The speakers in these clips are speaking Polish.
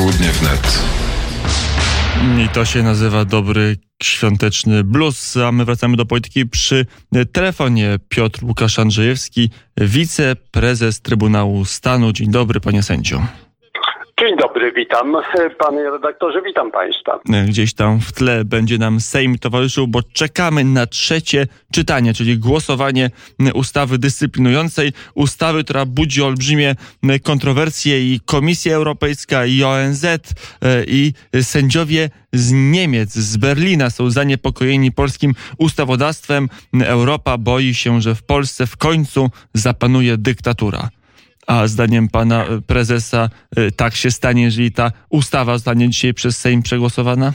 Popołudnie wnet. I to się nazywa dobry świąteczny blues, a my wracamy do polityki przy telefonie. Piotr Łukasz Andrzejewski, wiceprezes Trybunału Stanu. Dzień dobry, panie sędzio. Dzień dobry, witam panie redaktorze, witam państwa. Gdzieś tam w tle będzie nam Sejm towarzyszył, bo czekamy na trzecie czytanie, czyli głosowanie ustawy dyscyplinującej, ustawy, która budzi olbrzymie kontrowersje i Komisja Europejska, i ONZ, i sędziowie z Niemiec, z Berlina są zaniepokojeni polskim ustawodawstwem. Europa boi się, że w Polsce w końcu zapanuje dyktatura. A zdaniem pana prezesa tak się stanie, jeżeli ta ustawa zostanie dzisiaj przez Sejm przegłosowana?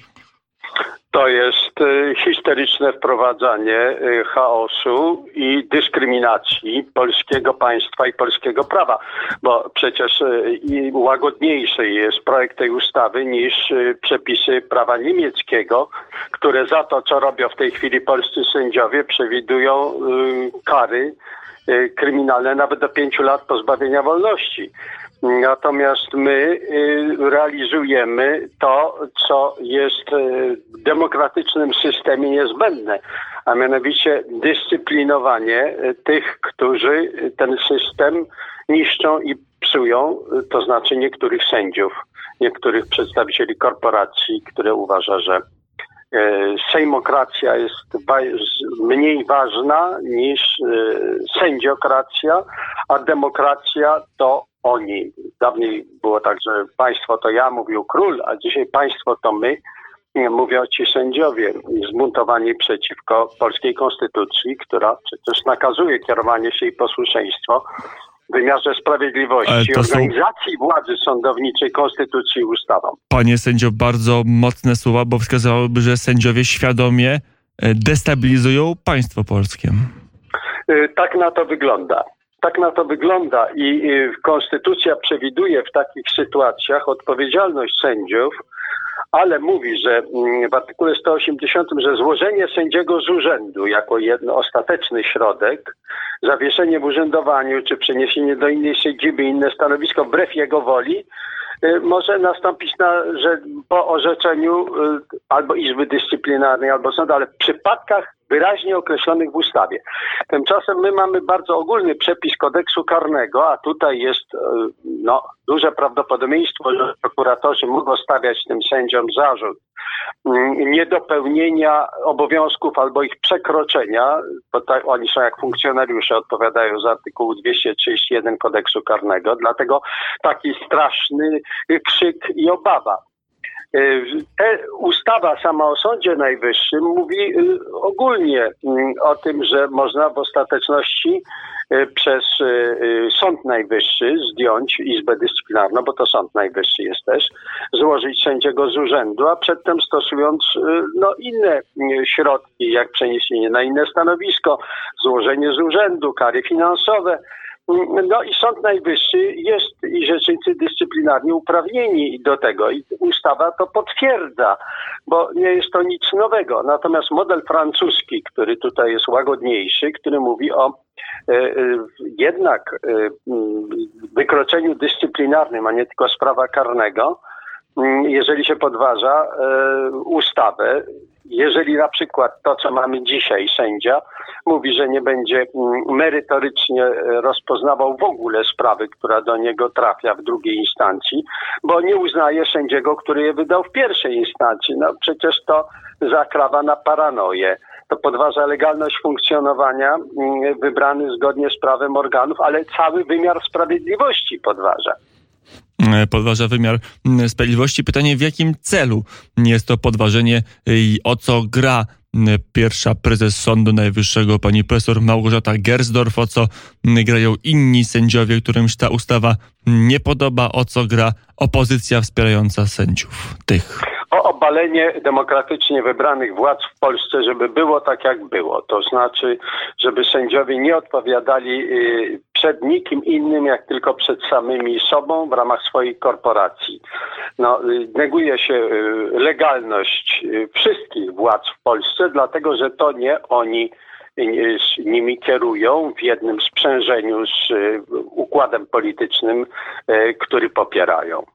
To jest historyczne wprowadzanie chaosu i dyskryminacji polskiego państwa i polskiego prawa, bo przecież łagodniejszy jest projekt tej ustawy niż przepisy prawa niemieckiego, które za to, co robią w tej chwili polscy sędziowie, przewidują kary kryminalne nawet do 5 lat pozbawienia wolności. Natomiast my realizujemy to, co jest w demokratycznym systemie niezbędne, a mianowicie dyscyplinowanie tych, którzy ten system niszczą i psują, to znaczy niektórych sędziów, niektórych przedstawicieli korporacji, które uważa, że sejmokracja jest mniej ważna niż sędziokracja, a demokracja to oni. Dawniej było tak, że państwo to ja, mówił król, a dzisiaj państwo to my, mówią ci sędziowie zbuntowani przeciwko polskiej konstytucji, która przecież nakazuje kierowanie się i posłuszeństwo w wymiarze sprawiedliwości, organizacji władzy sądowniczej, konstytucji i ustawą. Panie sędzio, bardzo mocne słowa, bo wskazywałyby, że sędziowie świadomie destabilizują państwo polskie. Tak na to wygląda. Tak na to wygląda i konstytucja przewiduje w takich sytuacjach odpowiedzialność sędziów, ale mówi, że w artykule 180, że złożenie sędziego z urzędu jako ostateczny środek, zawieszenie w urzędowaniu czy przeniesienie do innej siedziby, inne stanowisko wbrew jego woli, może nastąpić po orzeczeniu albo Izby Dyscyplinarnej, albo sądu, ale w przypadkach wyraźnie określonych w ustawie. Tymczasem my mamy bardzo ogólny przepis kodeksu karnego, a tutaj jest duże prawdopodobieństwo, że prokuratorzy mogą stawiać tym sędziom zarzut niedopełnienia obowiązków albo ich przekroczenia, bo oni są jak funkcjonariusze, odpowiadają za artykuł 231 kodeksu karnego, dlatego taki straszny krzyk i obawa. Ustawa sama o Sądzie Najwyższym mówi ogólnie o tym, że można w ostateczności przez Sąd Najwyższy zdjąć Izbę Dyscyplinarną, bo to Sąd Najwyższy jest też, złożyć sędziego z urzędu, a przedtem stosując inne środki, jak przeniesienie na inne stanowisko, złożenie z urzędu, kary finansowe. I Sąd Najwyższy jest i rzecznicy dyscyplinarni uprawnieni do tego i ustawa to potwierdza, bo nie jest to nic nowego. Natomiast model francuski, który tutaj jest łagodniejszy, który mówi o jednak wykroczeniu dyscyplinarnym, a nie tylko z prawa karnego, jeżeli się podważa ustawę, jeżeli na przykład to, co mamy dzisiaj, sędzia mówi, że nie będzie merytorycznie rozpoznawał w ogóle sprawy, która do niego trafia w drugiej instancji, bo nie uznaje sędziego, który je wydał w pierwszej instancji. Przecież to zakrawa na paranoję. To podważa legalność funkcjonowania wybranych zgodnie z prawem organów, ale cały wymiar sprawiedliwości podważa. Podważa wymiar sprawiedliwości. Pytanie, w jakim celu jest to podważenie i o co gra pierwsza prezes Sądu Najwyższego, pani profesor Małgorzata Gersdorf, o co grają inni sędziowie, którym się ta ustawa nie podoba, o co gra opozycja wspierająca sędziów tych? O obalenie demokratycznie wybranych władz w Polsce, żeby było tak, jak było. To znaczy, żeby sędziowie nie odpowiadali przed nikim innym, jak tylko przed samymi sobą w ramach swojej korporacji. Neguje się legalność wszystkich władz w Polsce, dlatego że to nie oni nimi kierują w jednym sprzężeniu z układem politycznym, który popierają.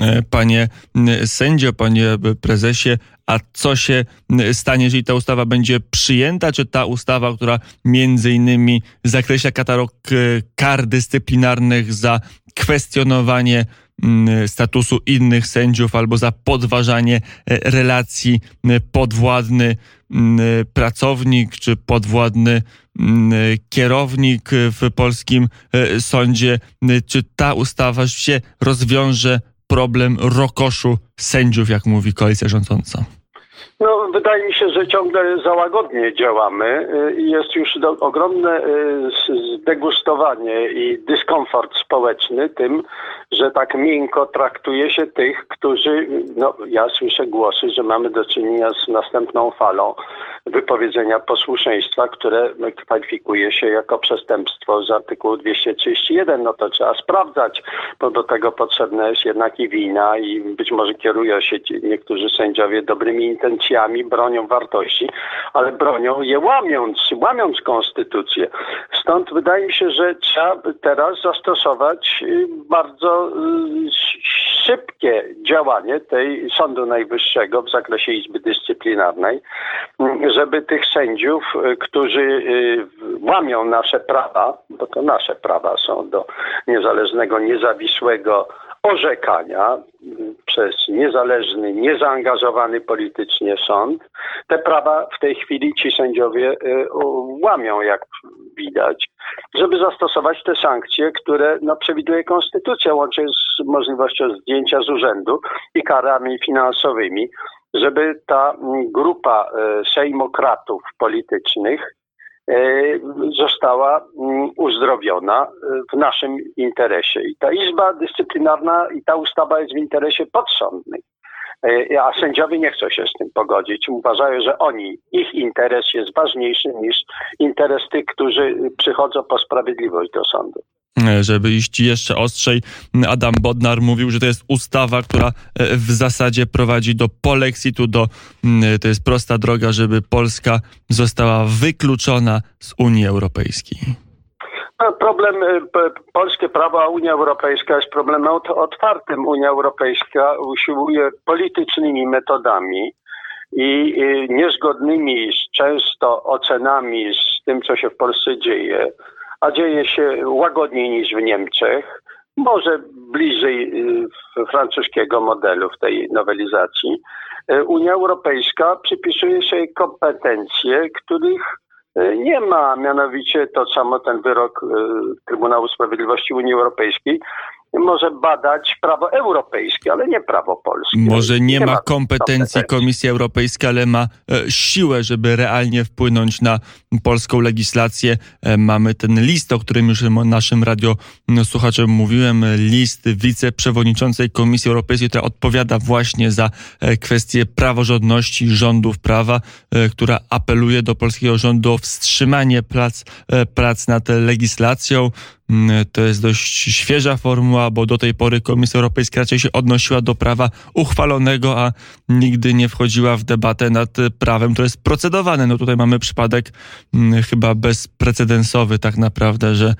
Panie sędzio, panie prezesie, a co się stanie, jeżeli ta ustawa będzie przyjęta? Czy ta ustawa, która między innymi zakreśla katalog kar dyscyplinarnych za kwestionowanie statusu innych sędziów albo za podważanie relacji podwładny pracownik czy podwładny kierownik w polskim sądzie, czy ta ustawa się rozwiąże problem rokoszu sędziów, jak mówi koalicja rządząca? No, wydaje mi się, że ciągle za łagodnie działamy i jest już ogromne zdegustowanie i dyskomfort społeczny tym, że tak miękko traktuje się tych, którzy, ja słyszę głosy, że mamy do czynienia z następną falą wypowiedzenia posłuszeństwa, które kwalifikuje się jako przestępstwo z artykułu 231. No to trzeba sprawdzać, bo do tego potrzebna jest jednak i wina i być może kierują się niektórzy sędziowie dobrymi intencjami, bronią wartości, ale bronią je łamiąc konstytucję. Stąd wydaje mi się, że trzeba teraz zastosować bardzo szybkie działanie tej Sądu Najwyższego w zakresie Izby Dyscyplinarnej, żeby tych sędziów, którzy łamią nasze prawa, bo to nasze prawa są do niezależnego, niezawisłego orzekania przez niezależny, niezaangażowany politycznie sąd, te prawa w tej chwili ci sędziowie łamią, jak widać, żeby zastosować te sankcje, które przewiduje konstytucja, łącznie z możliwością zdjęcia z urzędu i karami finansowymi, żeby ta grupa sejmokratów politycznych została uzdrowiona w naszym interesie. I ta Izba Dyscyplinarna i ta ustawa jest w interesie podsądnych. A sędziowie nie chcą się z tym pogodzić. Uważają, że ich interes jest ważniejszy niż interes tych, którzy przychodzą po sprawiedliwość do sądu. Żeby iść jeszcze ostrzej, Adam Bodnar mówił, że to jest ustawa, która w zasadzie prowadzi do polexitu, to jest prosta droga, żeby Polska została wykluczona z Unii Europejskiej. Problem polskie prawo, a Unia Europejska jest problemem otwartym. Unia Europejska usiłuje politycznymi metodami i niezgodnymi często ocenami z tym, co się w Polsce dzieje, a dzieje się łagodniej niż w Niemczech, może bliżej francuskiego modelu w tej nowelizacji. Unia Europejska przypisuje sobie kompetencje, których nie ma, mianowicie to samo ten wyrok Trybunału Sprawiedliwości Unii Europejskiej może badać prawo europejskie, ale nie prawo polskie. Może nie ma kompetencji Komisji Europejskiej, ale ma siłę, żeby realnie wpłynąć na polską legislację. Mamy ten list, o którym już naszym radiosłuchaczom mówiłem, list wiceprzewodniczącej Komisji Europejskiej, która odpowiada właśnie za kwestie praworządności rządów prawa, która apeluje do polskiego rządu o wstrzymanie prac nad legislacją. To jest dość świeża formuła, bo do tej pory Komisja Europejska raczej się odnosiła do prawa uchwalonego, a nigdy nie wchodziła w debatę nad prawem, które jest procedowane. No tutaj mamy przypadek chyba bezprecedensowy tak naprawdę, że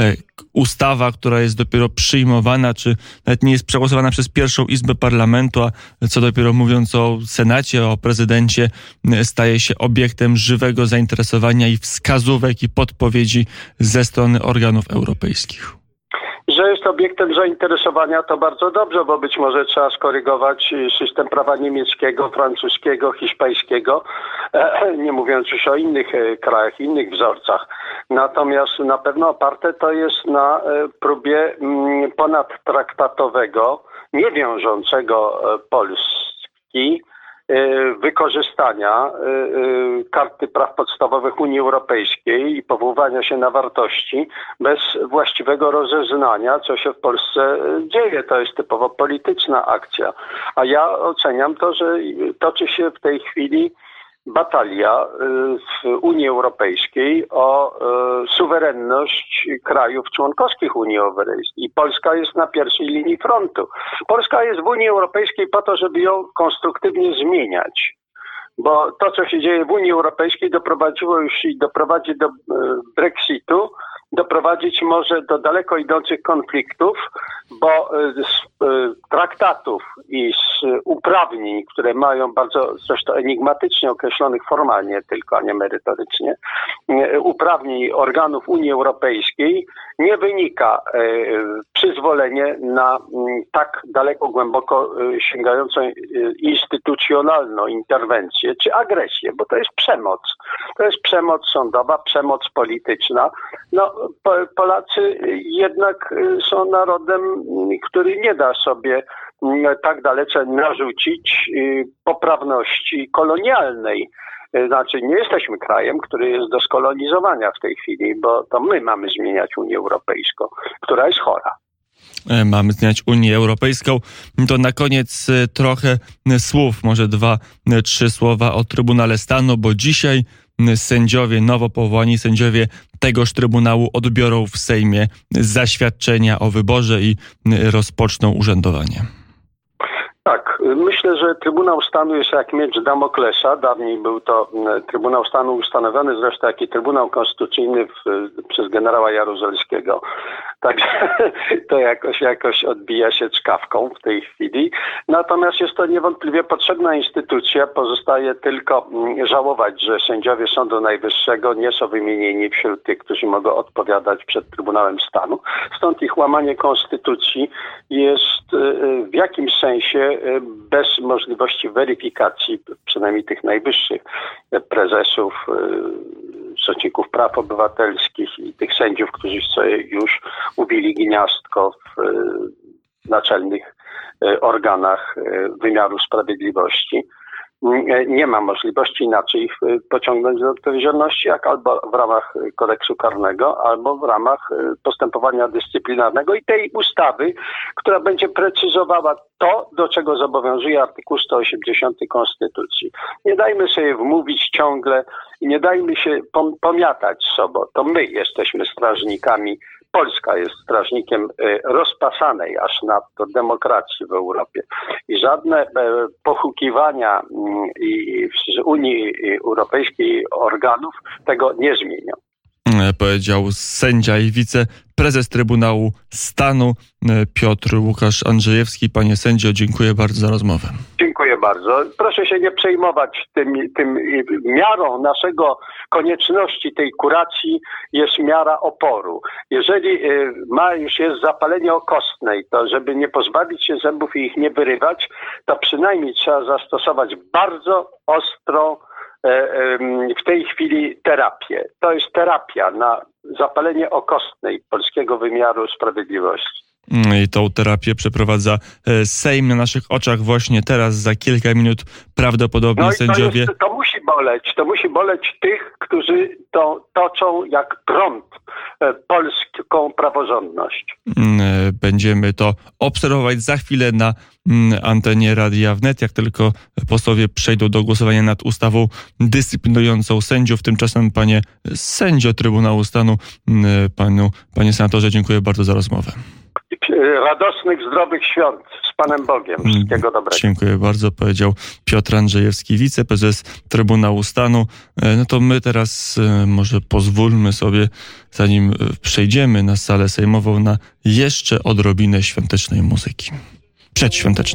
ustawa, która jest dopiero przyjmowana, czy nawet nie jest przegłosowana przez pierwszą Izbę Parlamentu, a co dopiero mówiąc o Senacie, o prezydencie, staje się obiektem żywego zainteresowania i wskazówek i podpowiedzi ze strony organów europejskich. Że jest obiektem zainteresowania, to bardzo dobrze, bo być może trzeba skorygować system prawa niemieckiego, francuskiego, hiszpańskiego, nie mówiąc już o innych krajach, innych wzorcach. Natomiast na pewno oparte to jest na próbie ponadtraktatowego, niewiążącego Polski wykorzystania Karty Praw Podstawowych Unii Europejskiej i powoływania się na wartości bez właściwego rozeznania, co się w Polsce dzieje. To jest typowo polityczna akcja. A ja oceniam to, że toczy się w tej chwili batalia w Unii Europejskiej o suwerenność krajów członkowskich Unii Europejskiej. I Polska jest na pierwszej linii frontu. Polska jest w Unii Europejskiej po to, żeby ją konstruktywnie zmieniać. Bo to, co się dzieje w Unii Europejskiej, doprowadziło już i doprowadzi do Brexitu doprowadzić może do daleko idących konfliktów, bo z traktatów i z uprawnień, które mają bardzo zresztą enigmatycznie określonych formalnie tylko, a nie merytorycznie, uprawnień organów Unii Europejskiej nie wynika przyzwolenie na tak daleko, głęboko sięgającą instytucjonalną interwencję czy agresję, bo to jest przemoc. To jest przemoc sądowa, przemoc polityczna. No, Polacy jednak są narodem, który nie da sobie tak dalece narzucić poprawności kolonialnej. Znaczy, nie jesteśmy krajem, który jest do skolonizowania w tej chwili, bo to my mamy zmieniać Unię Europejską, która jest chora. Mamy zmieniać Unię Europejską. To na koniec trochę słów, może 2-3 słowa o Trybunale Stanu, bo dzisiaj sędziowie, nowo powołani sędziowie tegoż Trybunału odbiorą w Sejmie zaświadczenia o wyborze i rozpoczną urzędowanie. Tak, myślę, że Trybunał Stanu jest jak miecz Damoklesa. Dawniej był to Trybunał Stanu ustanowiony zresztą jako Trybunał Konstytucyjny przez generała Jaruzelskiego. Także to jakoś odbija się czkawką w tej chwili. Natomiast jest to niewątpliwie potrzebna instytucja. Pozostaje tylko żałować, że sędziowie Sądu Najwyższego nie są wymienieni wśród tych, którzy mogą odpowiadać przed Trybunałem Stanu. Stąd ich łamanie konstytucji jest w jakimś sensie bez możliwości weryfikacji, przynajmniej tych najwyższych prezesów, rzeczników praw obywatelskich i tych sędziów, którzy sobie już ubili gniazdko w naczelnych organach wymiaru sprawiedliwości. Nie ma możliwości inaczej ich pociągnąć do odpowiedzialności, jak albo w ramach kodeksu karnego, albo w ramach postępowania dyscyplinarnego i tej ustawy, która będzie precyzowała to, do czego zobowiązuje artykuł 180 Konstytucji. Nie dajmy sobie wmówić ciągle i nie dajmy się pomiatać sobą. To my jesteśmy strażnikami. Polska jest strażnikiem rozpasanej aż nadto demokracji w Europie. I żadne pohukiwania z Unii Europejskiej organów tego nie zmienią. Powiedział sędzia i wiceprezes Trybunału Stanu Piotr Łukasz Andrzejewski. Panie sędzio, dziękuję bardzo za rozmowę. Dziękuję bardzo. Proszę się nie przejmować tym miarą naszego konieczności tej kuracji jest miara oporu. Jeżeli już jest zapalenie okostnej, to żeby nie pozbawić się zębów i ich nie wyrywać, to przynajmniej trzeba zastosować bardzo ostrą w tej chwili terapię. To jest terapia na zapalenie okostnej polskiego wymiaru sprawiedliwości. I tą terapię przeprowadza Sejm na naszych oczach właśnie teraz, za kilka minut prawdopodobnie sędziowie. To musi boleć tych, którzy to toczą jak prąd polską praworządność. Będziemy to obserwować za chwilę na antenie Radia Wnet, jak tylko posłowie przejdą do głosowania nad ustawą dyscyplinującą sędziów. Tymczasem, panie sędzio Trybunału Stanu, panie senatorze, dziękuję bardzo za rozmowę. Radosnych, zdrowych świąt z Panem Bogiem. Wszystkiego dobrego. Dziękuję bardzo, powiedział Piotr Andrzejewski, wiceprezes Trybunału Stanu. No to my teraz może pozwólmy sobie, zanim przejdziemy na salę sejmową, na jeszcze odrobinę świątecznej muzyki. Przedświątecznej.